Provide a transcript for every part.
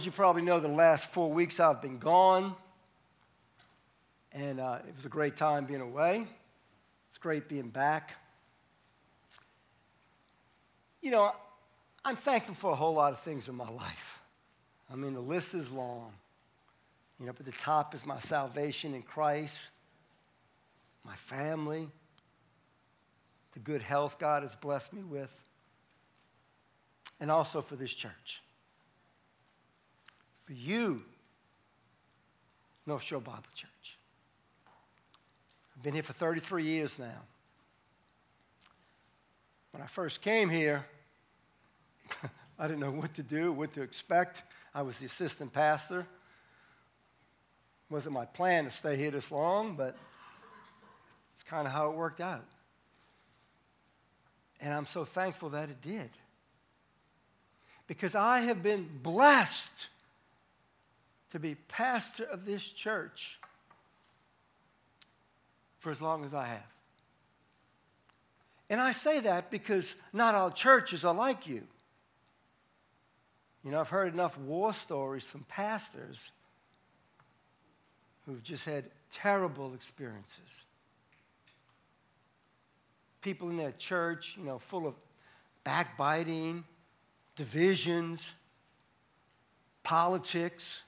As you probably know, the last 4 weeks I've been gone, and it was a great time being away. It's great being back. You know, I'm thankful for a whole lot of things in my life. I mean, the list is long. You know, up at the top is my salvation in Christ, my family, the good health God has blessed me with, and also for this church. For you, North Shore Bible Church. I've been here for 33 years now. When I first came here, I didn't know what to do, what to expect. I was the assistant pastor. It wasn't my plan to stay here this long, but it's kind of how it worked out. And I'm so thankful that it did. Because I have been blessed to be pastor of this church for as long as I have. And I say that because not all churches are like you. You know, I've heard enough war stories from pastors who've just had terrible experiences. People in their church, you know, full of backbiting, divisions, politics.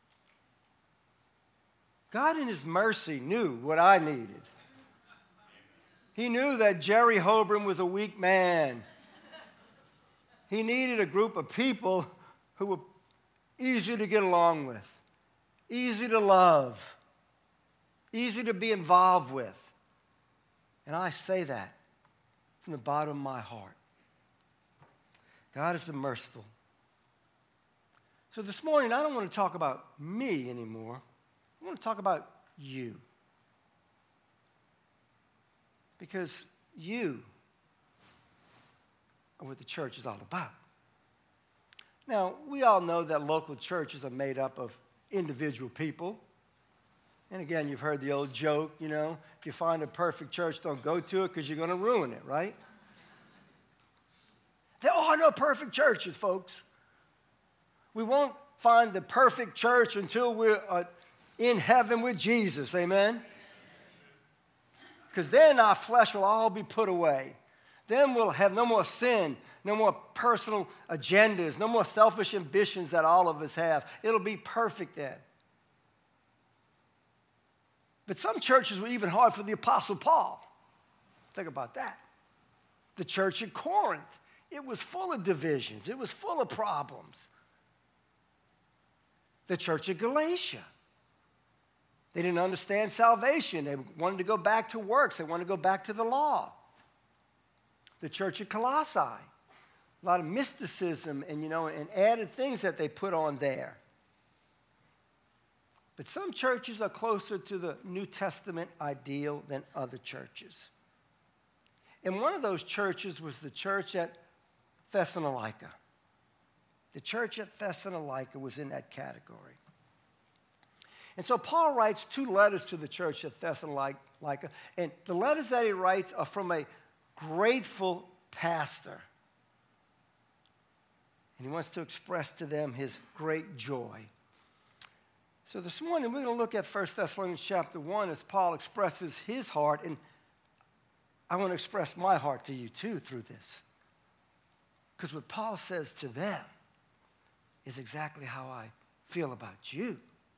God in his mercy knew what I needed. He knew that Jerry Holbrook was a weak man. He needed a group of people who were easy to get along with, easy to love, easy to be involved with. And I say that from the bottom of my heart. God has been merciful. So this morning, I don't want to talk about me anymore. I want to talk about you. Because you are what the church is all about. Now, we all know that local churches are made up of individual people. And again, you've heard the old joke, you know, if you find a perfect church, don't go to it because you're going to ruin it, right? There are no perfect churches, folks. We won't find the perfect church until we're in heaven with Jesus, amen? Because then our flesh will all be put away. Then we'll have no more sin, no more personal agendas, no more selfish ambitions that all of us have. It'll be perfect then. But some churches were even hard for the Apostle Paul. Think about that. The church at Corinth, it was full of divisions. It was full of problems. The church at Galatia, they didn't understand salvation. They wanted to go back to works. They wanted to go back to the law. The church at Colossae, a lot of mysticism and, and added things that they put on there. But some churches are closer to the New Testament ideal than other churches. And one of those churches was the church at Thessalonica. The church at Thessalonica was in that category. And so Paul writes 2 letters to the church at Thessalonica, and the letters that he writes are from a grateful pastor. And he wants to express to them his great joy. So this morning we're going to look at 1 Thessalonians chapter 1 as Paul expresses his heart, and I want to express my heart to you too through this. Because what Paul says to them is exactly how I feel about you.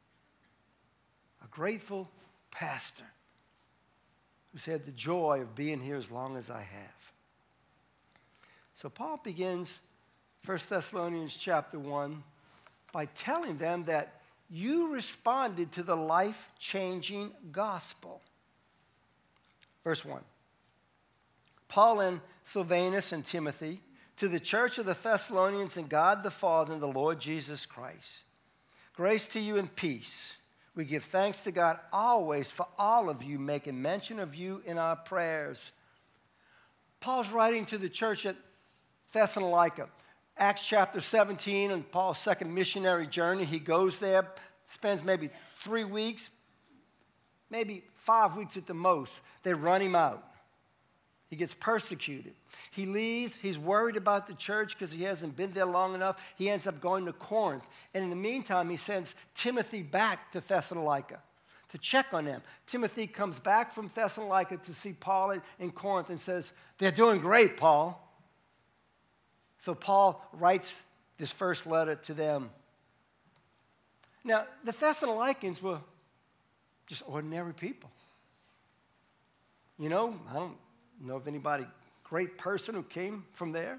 A grateful pastor who's had the joy of being here as long as I have. So Paul begins 1 Thessalonians chapter 1 by telling them that you responded to the life-changing gospel. Verse 1. Paul and Silvanus and Timothy, to the church of the Thessalonians and God the Father and the Lord Jesus Christ. Grace to you and peace. We give thanks to God always for all of you, making mention of you in our prayers. Paul's writing to the church at Thessalonica. Acts chapter 17, on Paul's second missionary journey, he goes there, spends maybe 3 weeks, maybe 5 weeks at the most. They run him out. He gets persecuted. He leaves. He's worried about the church because he hasn't been there long enough. He ends up going to Corinth. And in the meantime, he sends Timothy back to Thessalonica to check on them. Timothy comes back from Thessalonica to see Paul in Corinth and says, "They're doing great, Paul." So Paul writes this first letter to them. Now, the Thessalonians were just ordinary people. You know, I don't know of anybody, great person who came from there.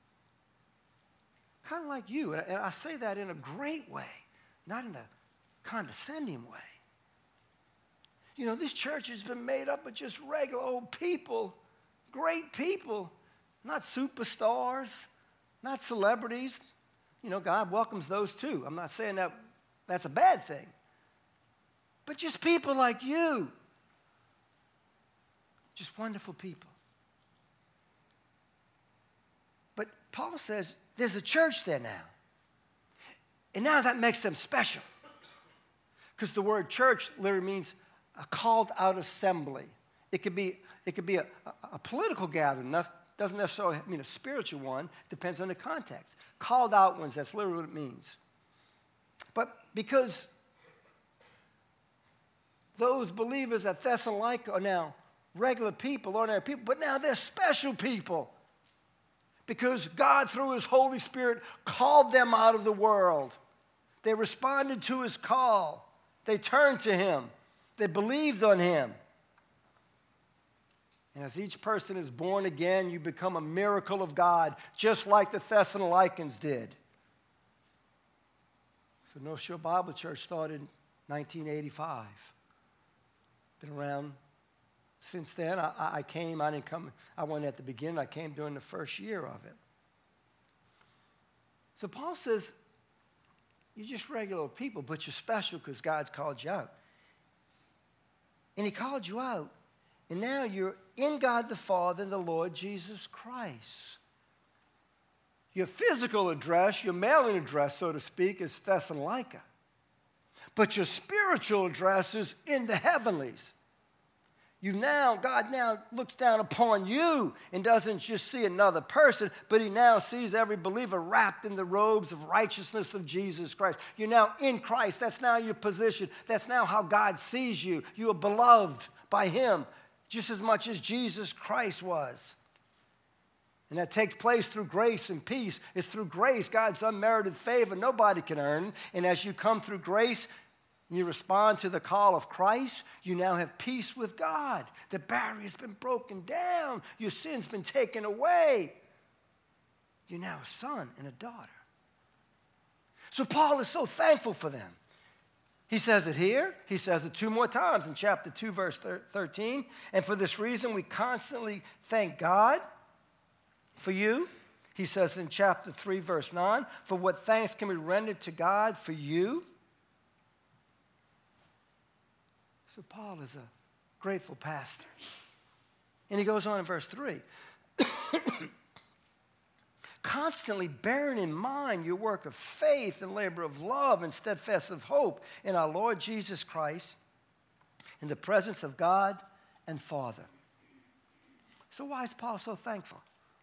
Kind of like you. And I say that in a great way, not in a condescending way. You know, this church has been made up of just regular old people, great people, not superstars, not celebrities. You know, God welcomes those too. I'm not saying that that's a bad thing. But just people like you. Just wonderful people. But Paul says there's a church there now. And now that makes them special. Because the word church literally means a called out assembly. It could be a political gathering. That doesn't necessarily mean a spiritual one. Depends on the context. Called out ones, that's literally what it means. But because those believers at Thessalonica are now regular people, ordinary people, but now they're special people. Because God, through his Holy Spirit, called them out of the world. They responded to his call. They turned to him. They believed on him. And as each person is born again, you become a miracle of God, just like the Thessalonians did. So North Shore Bible Church started in 1985. Been around since then. I didn't come, I went at the beginning, I came during the first year of it. So Paul says, you're just regular people, but you're special because God's called you out. And he called you out, and now you're in God the Father and the Lord Jesus Christ. Your physical address, your mailing address, so to speak, is Thessalonica. But your spiritual address is in the heavenlies. God now looks down upon you and doesn't just see another person, but he now sees every believer wrapped in the robes of righteousness of Jesus Christ. You're now in Christ. That's now your position. That's now how God sees you. You are beloved by him just as much as Jesus Christ was. And that takes place through grace and peace. It's through grace, God's unmerited favor. Nobody can earn. And as you come through grace, and you respond to the call of Christ, you now have peace with God. The barrier's been broken down. Your sin's been taken away. You're now a son and a daughter. So Paul is so thankful for them. He says it here. He says it 2 more times in chapter 2, verse 13. And for this reason, we constantly thank God for you. He says in chapter 3, verse 9, for what thanks can be rendered to God for you. So Paul is a grateful pastor. And he goes on in verse 3. Constantly bearing in mind your work of faith and labor of love and steadfast of hope in our Lord Jesus Christ in the presence of God and Father. So why is Paul so thankful?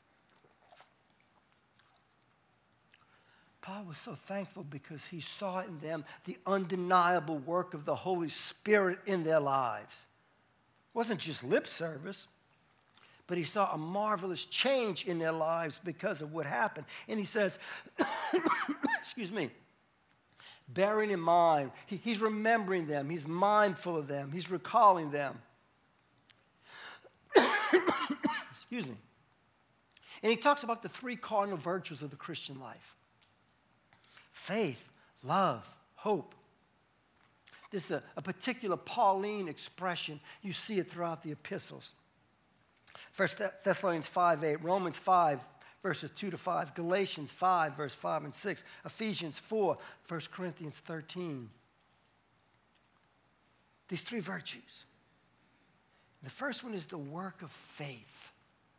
Paul was so thankful because he saw in them the undeniable work of the Holy Spirit in their lives. It wasn't just lip service, but he saw a marvelous change in their lives because of what happened. And he says, excuse me, bearing in mind, he's remembering them, he's mindful of them, he's recalling them. Excuse me. And he talks about the 3 cardinal virtues of the Christian life. Faith, love, hope. This is a particular Pauline expression. You see it throughout the epistles. 1 Thessalonians 5:8, Romans 5, verses 2 to 5, Galatians 5, verse 5 and 6, Ephesians 4, 1 Corinthians 13. These 3 virtues. The first one is the work of faith.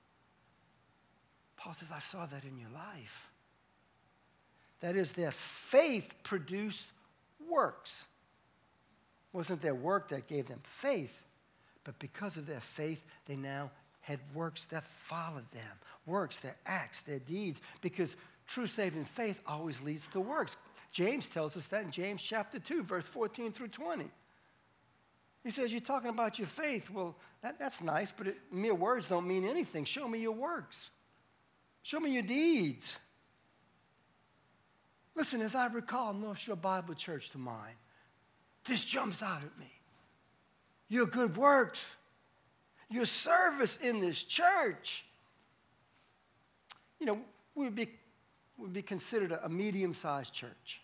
Paul says, I saw that in your life. That is, their faith produced works. It wasn't their work that gave them faith, but because of their faith, they now had works that followed them, works, their acts, their deeds, because true saving faith always leads to works. James tells us that in James chapter 2, verse 14 through 20. He says, you're talking about your faith. Well, that's nice, but mere words don't mean anything. Show me your works. Show me your deeds. Listen, as I recall North Shore Bible Church to mind, this jumps out at me. Your good works, your service in this church. You know, we would be considered a medium-sized church.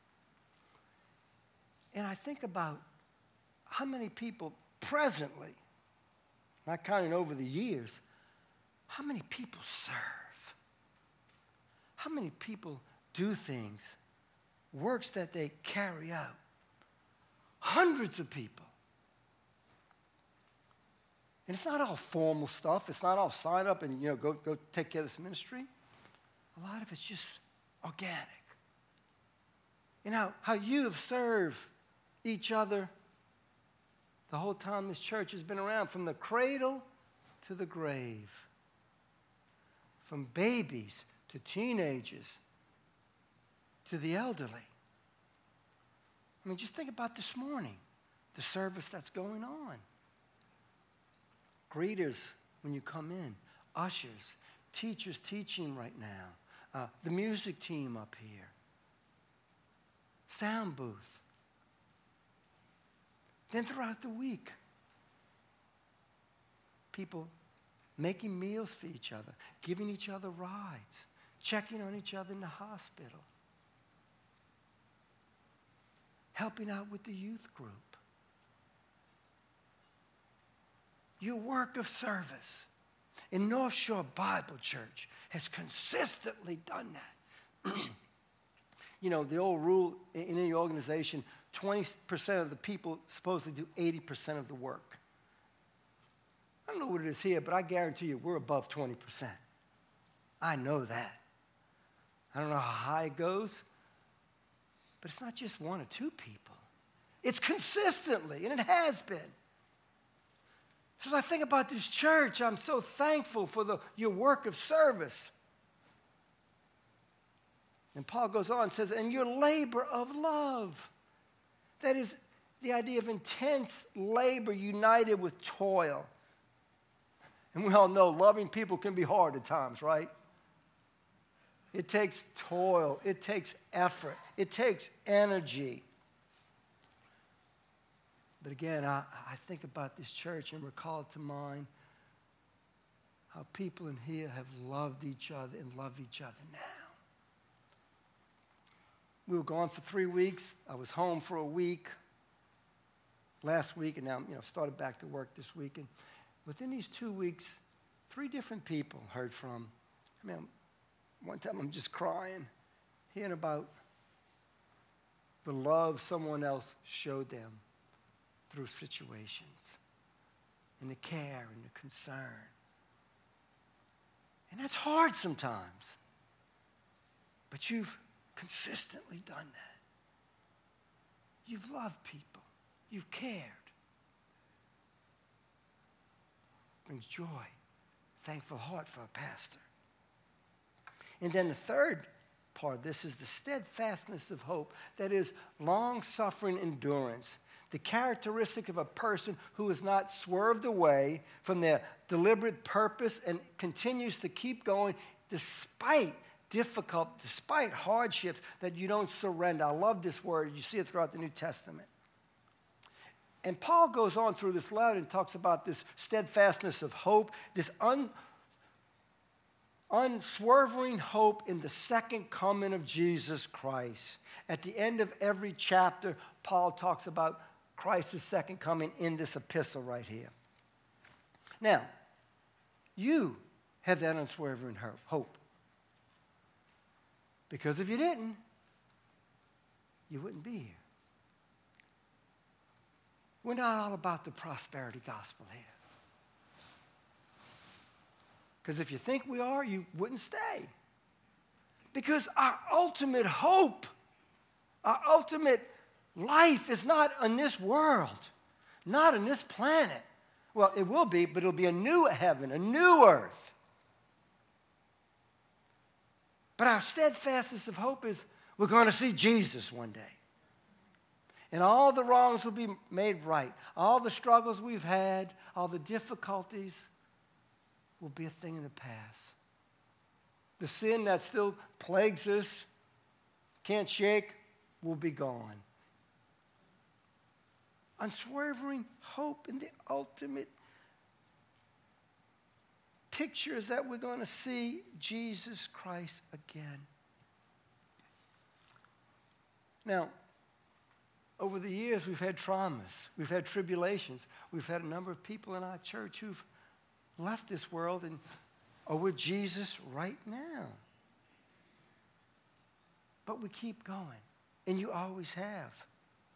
And I think about how many people presently, not counting over the years, how many people serve? How many people do things, works that they carry out? Hundreds of people. And it's not all formal stuff. It's not all sign up and, go take care of this ministry. A lot of it's just organic. And how you have served each other the whole time this church has been around, from the cradle to the grave, from babies to teenagers to the elderly. I mean, just think about this morning, the service that's going on. Greeters when you come in, ushers, teachers teaching right now, the music team up here, sound booth. Then throughout the week, people making meals for each other, giving each other rides, checking on each other in the hospital, helping out with the youth group. Your work of service in North Shore Bible Church has consistently done that. The old rule in any organization, 20% of the people supposedly do 80% of the work. I don't know what it is here, but I guarantee you we're above 20%. I know that. I don't know how high it goes, but it's not just one or two people. It's consistently, and it has been. So as I think about this church, I'm so thankful for your work of service. And Paul goes on and says, and your labor of love. That is the idea of intense labor united with toil. And we all know loving people can be hard at times, right? It takes toil. It takes effort. It takes energy. But again, I think about this church and recall to mind how people in here have loved each other and love each other now. We were gone for 3 weeks. I was home for a week last week, and now started back to work this week. And within these 2 weeks, 3 different people heard from. One time I'm just crying, hearing about the love someone else showed them through situations, and the care and the concern. And that's hard sometimes, but you've consistently done that. You've loved people. You've cared. Brings joy, thankful heart for a pastor. And then the third part of this is the steadfastness of hope, that is long-suffering endurance, the characteristic of a person who has not swerved away from their deliberate purpose and continues to keep going despite hardships, that you don't surrender. I love this word. You see it throughout the New Testament. And Paul goes on through this letter and talks about this steadfastness of hope, this unswerving hope in the second coming of Jesus Christ. At the end of every chapter, Paul talks about Christ's second coming in this epistle right here. Now, you have that unswerving hope. Because if you didn't, you wouldn't be here. We're not all about the prosperity gospel here. Because if you think we are, you wouldn't stay. Because our ultimate hope, our ultimate life is not in this world, not on this planet. Well, it will be, but it'll be a new heaven, a new earth. But our steadfastness of hope is we're going to see Jesus one day. And all the wrongs will be made right. All the struggles we've had, all the difficulties will be a thing in the past. The sin that still plagues us, can't shake, will be gone. Unswerving hope in the ultimate picture is that we're going to see Jesus Christ again. Now, over the years, we've had traumas. We've had tribulations. We've had a number of people in our church who've left this world and are with Jesus right now. But we keep going, and you always have.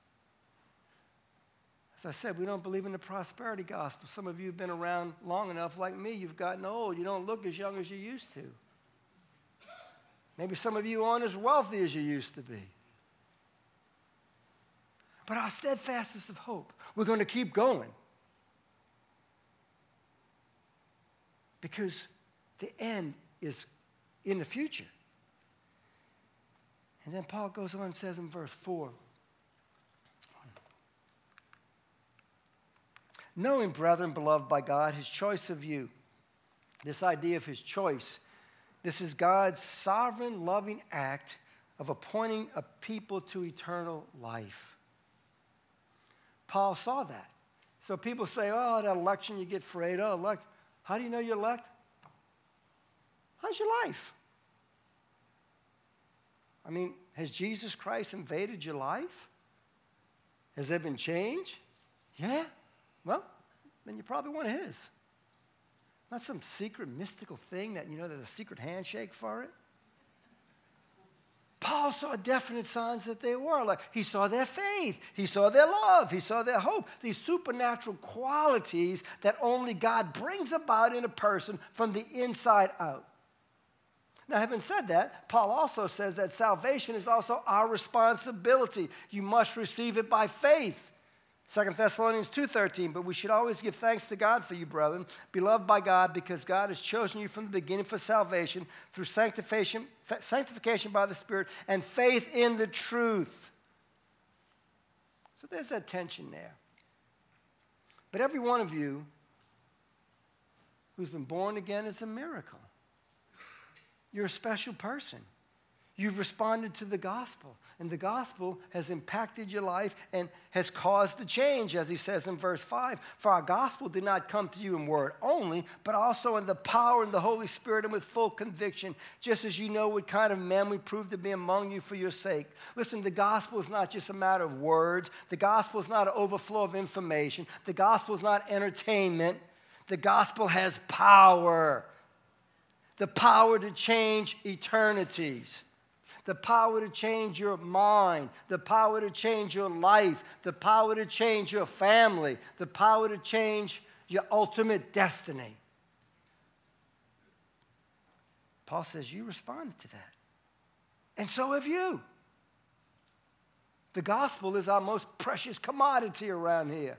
As I said, we don't believe in the prosperity gospel. Some of you have been around long enough, like me, you've gotten old. You don't look as young as you used to. Maybe some of you aren't as wealthy as you used to be. But our steadfastness of hope, we're going to keep going. Because the end is in the future. And then Paul goes on and says in verse 4, knowing, brethren, beloved by God, his choice of you, this idea of his choice, this is God's sovereign, loving act of appointing a people to eternal life. Paul saw that. So people say, oh, that election, you get afraid. Oh, elect. How do you know you're elect? How's your life? I mean, has Jesus Christ invaded your life? Has there been change? Yeah. Well, then you're probably one of his. Not some secret mystical thing that, there's a secret handshake for it. Paul saw definite signs that they were. Like he saw their faith. He saw their love. He saw their hope. These supernatural qualities that only God brings about in a person from the inside out. Now, having said that, Paul also says that salvation is also our responsibility. You must receive it by faith. 2 Thessalonians 2:13, but we should always give thanks to God for you, brethren, beloved by God, because God has chosen you from the beginning for salvation through sanctification by the Spirit and faith in the truth. So there's that tension there. But every one of you who's been born again is a miracle. You're a special person. You've responded to the gospel, and the gospel has impacted your life and has caused the change, as he says in verse 5. For our gospel did not come to you in word only, but also in the power of the Holy Spirit and with full conviction, just as you know what kind of men we proved to be among you for your sake. Listen, the gospel is not just a matter of words. The gospel is not an overflow of information. The gospel is not entertainment. The gospel has power. The power to change eternities. The power to change your mind, the power to change your life, the power to change your family, the power to change your ultimate destiny. Paul says you responded to that. And so have you. The gospel is our most precious commodity around here.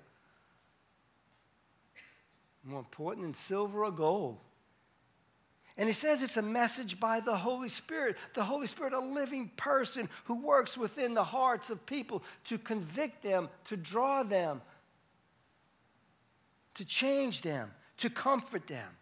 More important than silver or gold. And he says it's a message by the Holy Spirit. The Holy Spirit, a living person who works within the hearts of people to convict them, to draw them, to change them, to comfort them.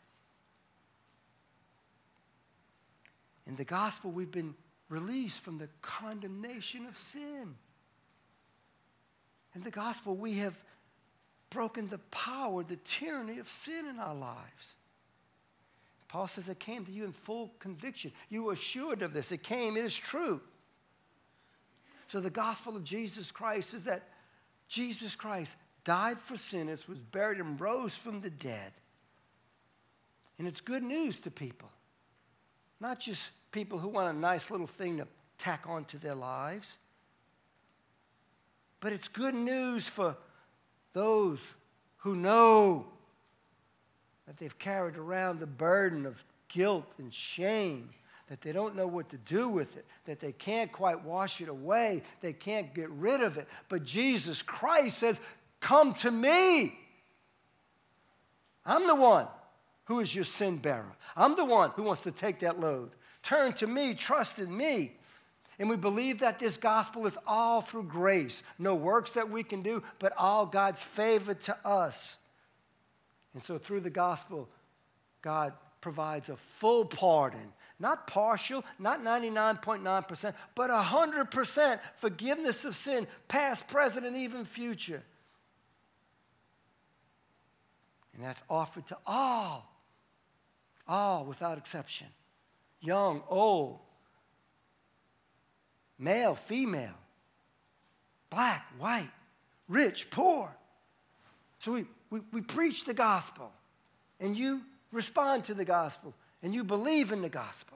In the gospel, we've been released from the condemnation of sin. In the gospel, we have broken the power, the tyranny of sin in our lives. Paul says it came to you in full conviction. You were assured of this. It came. It is true. So the gospel of Jesus Christ is that Jesus Christ died for sinners, was buried, and rose from the dead. And it's good news to people. Not just people who want a nice little thing to tack onto their lives. But it's good news for those who know that they've carried around the burden of guilt and shame, that they don't know what to do with it, that they can't quite wash it away, they can't get rid of it. But Jesus Christ says, come to me. I'm the one who is your sin bearer. I'm the one who wants to take that load. Turn to me, trust in me. And we believe that this gospel is all through grace. No works that we can do, but all God's favor to us. And so through the gospel, God provides a full pardon. Not partial, not 99.9%, but 100% forgiveness of sin, past, present, and even future. And that's offered to all without exception. Young, old, male, female, black, white, rich, poor. So we preach the gospel, and you respond to the gospel, and you believe in the gospel.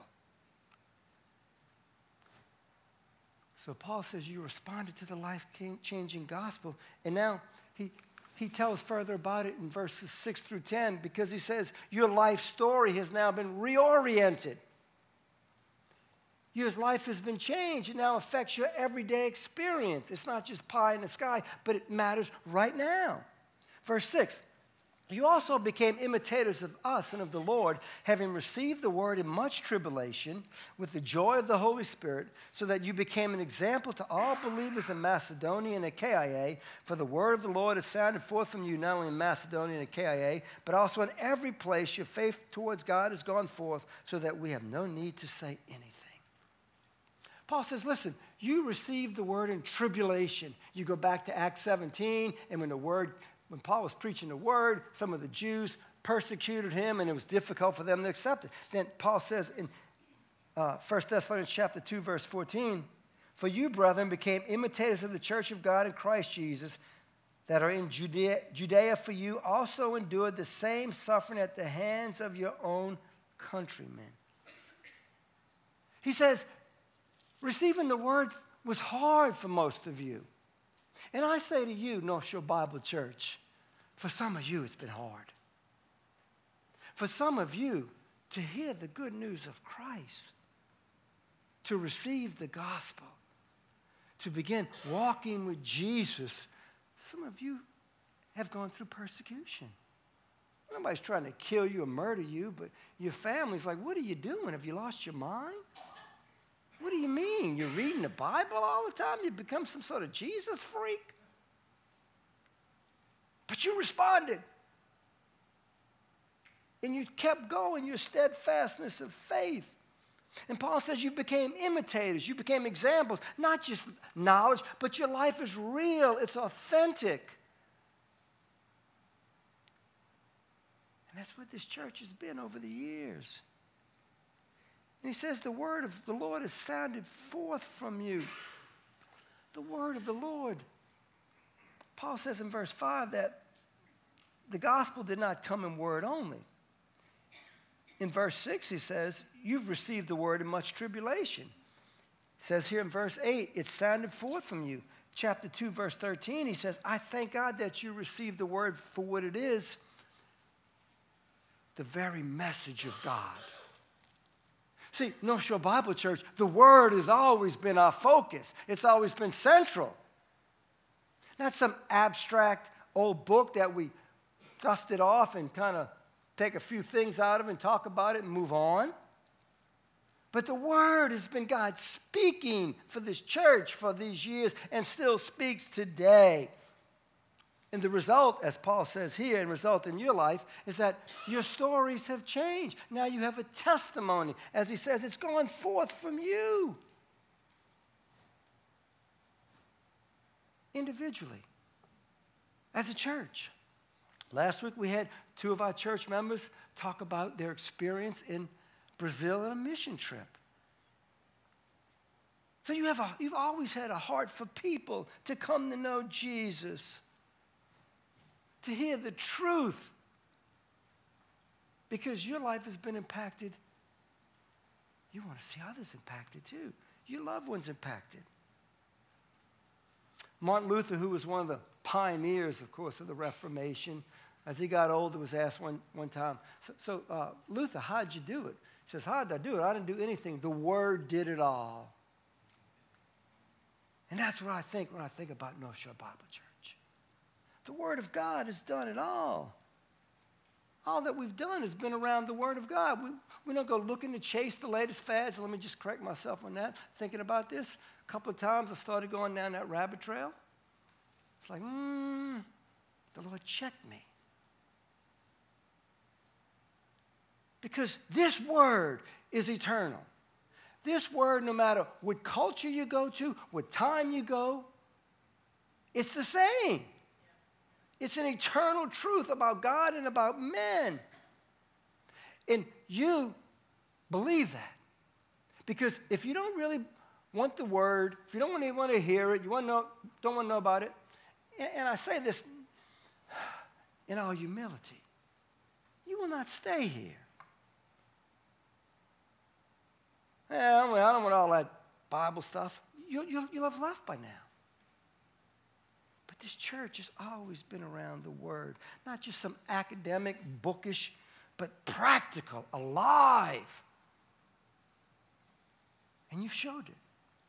So Paul says you responded to the life-changing gospel, and now he tells further about it in verses 6 through 10, because he says your life story has now been reoriented. Your life has been changed. It now affects your everyday experience. It's not just pie in the sky, but it matters right now. Verse 6, you also became imitators of us and of the Lord, having received the word in much tribulation with the joy of the Holy Spirit, so that you became an example to all believers in Macedonia and Achaia. For the word of the Lord has sounded forth from you, not only in Macedonia and Achaia, but also in every place your faith towards God has gone forth, so that we have no need to say anything. Paul says, listen, you received the word in tribulation. You go back to Acts 17, and when Paul was preaching the word, some of the Jews persecuted him, and it was difficult for them to accept it. Then Paul says in 1 Thessalonians chapter 2, verse 14, for you, brethren, became imitators of the church of God in Christ Jesus, that are in Judea for you also endured the same suffering at the hands of your own countrymen. He says, receiving the word was hard for most of you. And I say to you, North Shore Bible Church, for some of you it's been hard. For some of you to hear the good news of Christ, to receive the gospel, to begin walking with Jesus, some of you have gone through persecution. Nobody's trying to kill you or murder you, but your family's like, what are you doing? Have you lost your mind? What do you mean? You're reading the Bible all the time? You become some sort of Jesus freak? But you responded. And you kept going, your steadfastness of faith. And Paul says you became imitators. You became examples. Not just knowledge, but your life is real. It's authentic. And that's what this church has been over the years. And he says the word of the Lord has sounded forth from you. The word of the Lord. Paul says in verse 5 that the gospel did not come in word only. In verse 6 he says, you've received the word in much tribulation. It says here in verse 8, it sounded forth from you. Chapter 2, verse 13, he says, I thank God that you received the word for what it is, the very message of God. See, North Shore Bible Church, the word has always been our focus. It's always been central. Not some abstract old book that we dusted off and kind of take a few things out of and talk about it and move on. But the word has been God speaking for this church for these years and still speaks today. And the result, as Paul says here, and result in your life, is that your stories have changed. Now you have a testimony. As he says, it's going forth from you. Individually. As a church. Last week we had 2 of our church members talk about their experience in Brazil on a mission trip. So you've always had a heart for people to come to know Jesus. To hear the truth, because your life has been impacted. You want to see others impacted too. Your loved ones impacted. Martin Luther, who was one of the pioneers, of course, of the Reformation, as he got older, was asked one time, Luther, how'd you do it? He says, how did I do it? I didn't do anything. The Word did it all. And that's what I think when I think about North Shore Bible Church. The Word of God has done it all. all that we've done has been around the Word of God. We don't go looking to chase the latest fads. Let me just correct myself on that. Thinking about this, a couple of times I started going down that rabbit trail. It's like, the Lord checked me. Because this Word is eternal. This Word, no matter what culture you go to, what time you go, it's the same. It's an eternal truth about God and about men. And you believe that. Because if you don't really want the Word, if you don't really want to hear it, you don't want to know about it, and I say this in all humility, you will not stay here. I don't want all that Bible stuff. You'll have left by now. But this church has always been around the Word. Not just some academic, bookish, but practical, alive. And you've showed it.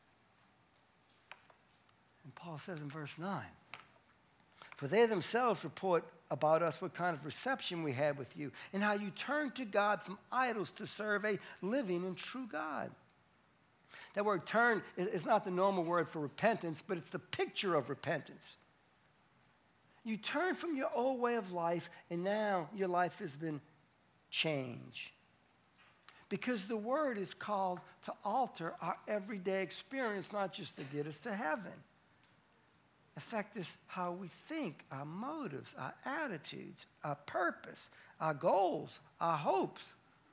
And Paul says in verse 9, for they themselves report about us what kind of reception we had with you and how you turned to God from idols to serve a living and true God. That word turn is not the normal word for repentance, but it's the picture of repentance. You turn from your old way of life, and now your life has been changed. Because the word is called to alter our everyday experience, not just to get us to heaven. Affect us how we think, our motives, our attitudes, our purpose, our goals, our hopes.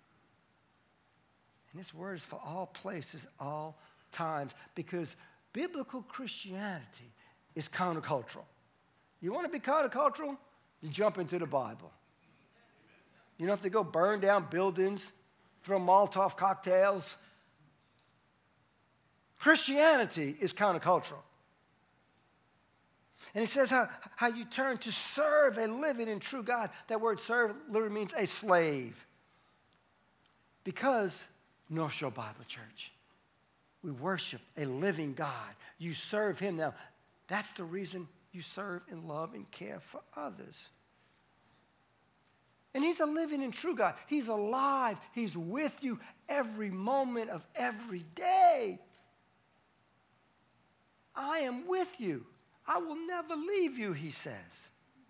And this word is for all places, all times, because biblical Christianity is countercultural. You want to be countercultural? You jump into the Bible. You don't have to go burn down buildings, throw Molotov cocktails. Christianity is countercultural. And he says how you turn to serve a living and true God. That word serve literally means a slave. Because North Shore Bible Church, we worship a living God. You serve him. Now, that's the reason you serve and love and care for others. And he's a living and true God. He's alive. He's with you every moment of every day. I am with you. I will never leave you, he says.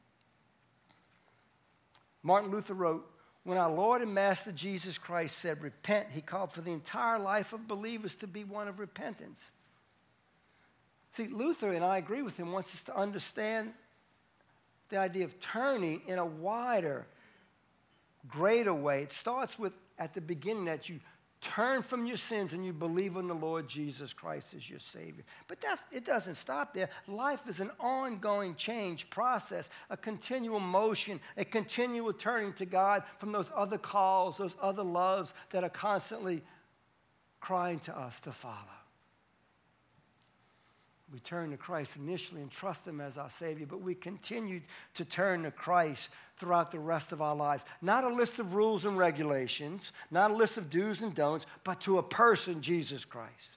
Martin Luther wrote, when our Lord and Master Jesus Christ said, repent, he called for the entire life of believers to be one of repentance. See, Luther, and I agree with him, wants us to understand the idea of turning in a wider, greater way. It starts with, at the beginning, that you turn from your sins and you believe in the Lord Jesus Christ as your Savior. But it doesn't stop there. Life is an ongoing change process, a continual motion, a continual turning to God from those other calls, those other loves that are constantly crying to us to follow. We turn to Christ initially and trust him as our Savior, but we continue to turn to Christ throughout the rest of our lives. Not a list of rules and regulations, not a list of do's and don'ts, but to a person, Jesus Christ.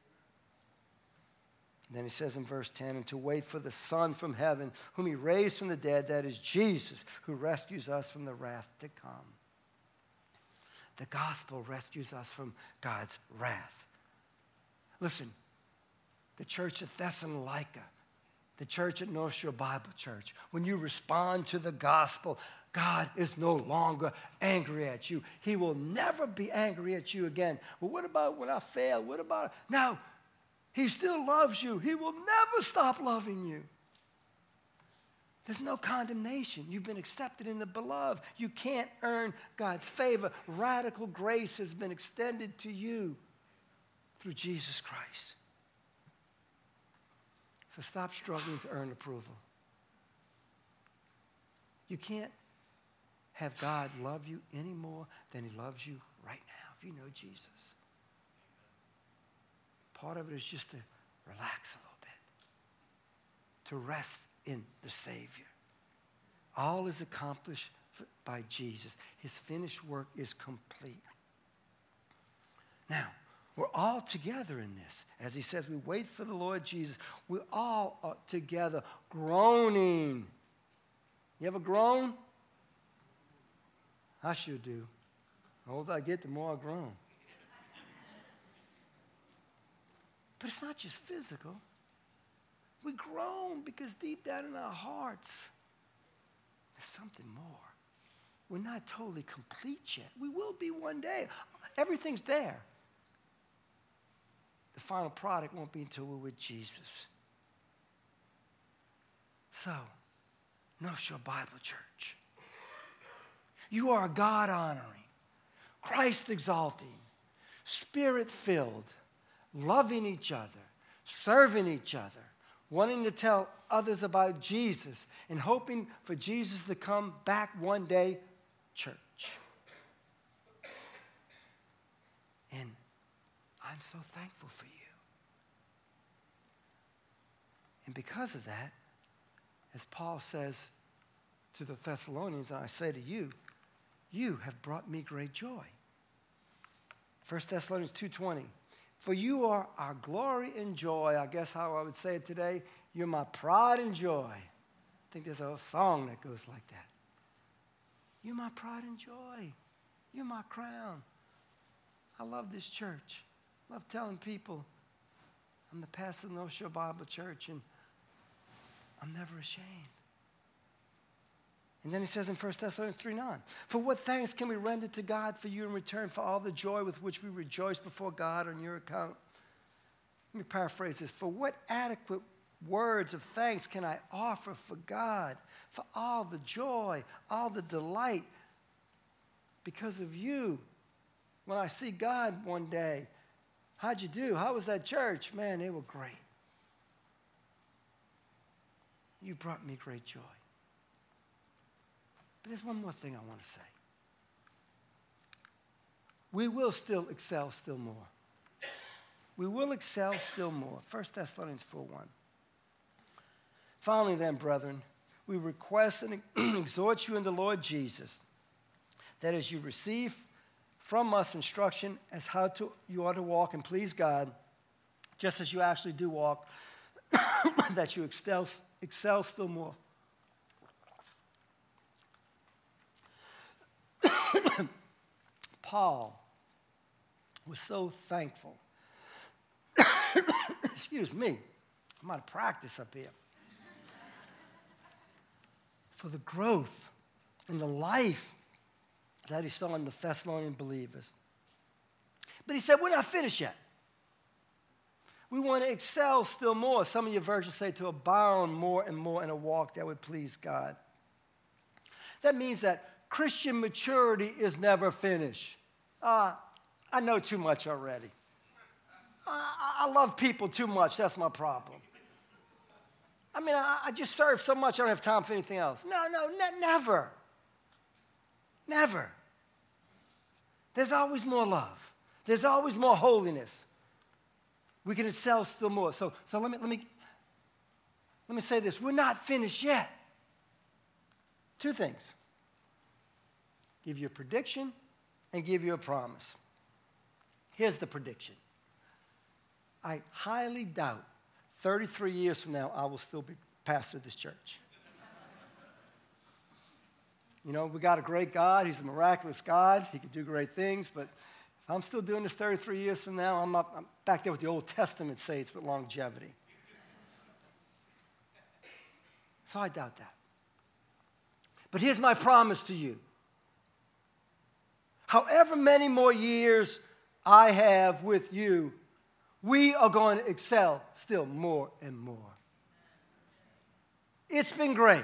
And then he says in verse 10, and to wait for the Son from heaven, whom he raised from the dead, that is Jesus, who rescues us from the wrath to come. The gospel rescues us from God's wrath. Listen, the church at Thessalonica, the church at North Shore Bible Church, when you respond to the gospel, God is no longer angry at you. He will never be angry at you again. Well, what about when I fail? What about? No, he still loves you. He will never stop loving you. There's no condemnation. You've been accepted in the beloved. You can't earn God's favor. Radical grace has been extended to you through Jesus Christ. So stop struggling to earn approval. You can't have God love you any more than he loves you right now if you know Jesus. Part of it is just to relax a little bit, to rest in the Savior. All is accomplished by Jesus. His finished work is complete. Now, we're all together in this. As he says, we wait for the Lord Jesus. We're all together groaning. You ever groan? I sure do. The older I get, the more I've grown. But it's not just physical. We groan because deep down in our hearts, there's something more. We're not totally complete yet. We will be one day. Everything's there. The final product won't be until we're with Jesus. So, North Shore Bible Church, you are God-honoring, Christ-exalting, Spirit-filled, loving each other, serving each other, wanting to tell others about Jesus, and hoping for Jesus to come back one day, church. And I'm so thankful for you. And because of that, as Paul says to the Thessalonians, and I say to you, you have brought me great joy. 1 Thessalonians 2:20, for you are our glory and joy. I guess how I would say it today, you're my pride and joy. I think there's a song that goes like that. You're my pride and joy. You're my crown. I love this church. I love telling people I'm the pastor of North Shore Bible Church, and I'm never ashamed. And then he says in 1 Thessalonians 3:9, for what thanks can we render to God for you in return for all the joy with which we rejoice before God on your account? Let me paraphrase this. For what adequate words of thanks can I offer for God, for all the joy, all the delight because of you? When I see God one day, how'd you do? How was that church? Man, they were great. You brought me great joy. But there's one more thing I want to say. We will still excel still more. We will excel still more. 1 Thessalonians 4:1. Finally then, brethren, we request and exhort you in the Lord Jesus, that as you receive from us instruction as how you ought to walk and please God, just as you actually do walk, that you excel still more. Paul was so thankful. Excuse me, I'm out of practice up here. For the growth and the life that he saw in the Thessalonian believers. But he said, we're not finished yet. We want to excel still more. Some of your versions say to abound more and more in a walk that would please God. That means that Christian maturity is never finished. I know too much already. I love people too much. That's my problem. I mean, I just serve so much, I don't have time for anything else. No, never. Never. There's always more love. There's always more holiness. We can excel still more. So let me say this. We're not finished yet. Two things. Give you a prediction and give you a promise. Here's the prediction. I highly doubt 33 years from now I will still be pastor of this church. You know, we got a great God. He's a miraculous God. He can do great things. But if I'm still doing this 33 years from now, I'm back there with the Old Testament saints with longevity. So I doubt that. But here's my promise to you. However many more years I have with you, we are going to excel still more and more. It's been great.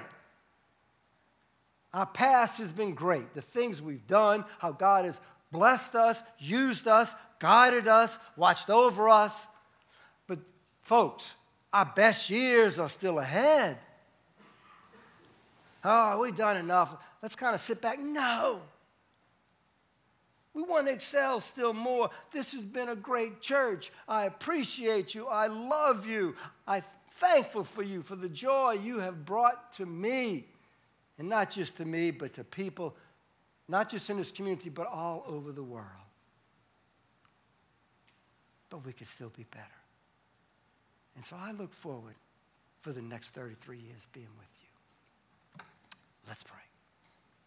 Our past has been great. The things we've done, how God has blessed us, used us, guided us, watched over us. But folks, our best years are still ahead. Oh, we've done enough. Let's kind of sit back. No. We want to excel still more. This has been a great church. I appreciate you. I love you. I'm thankful for you, for the joy you have brought to me. And not just to me, but to people, not just in this community, but all over the world. But we could still be better. And so I look forward for the next 33 years being with you. Let's pray.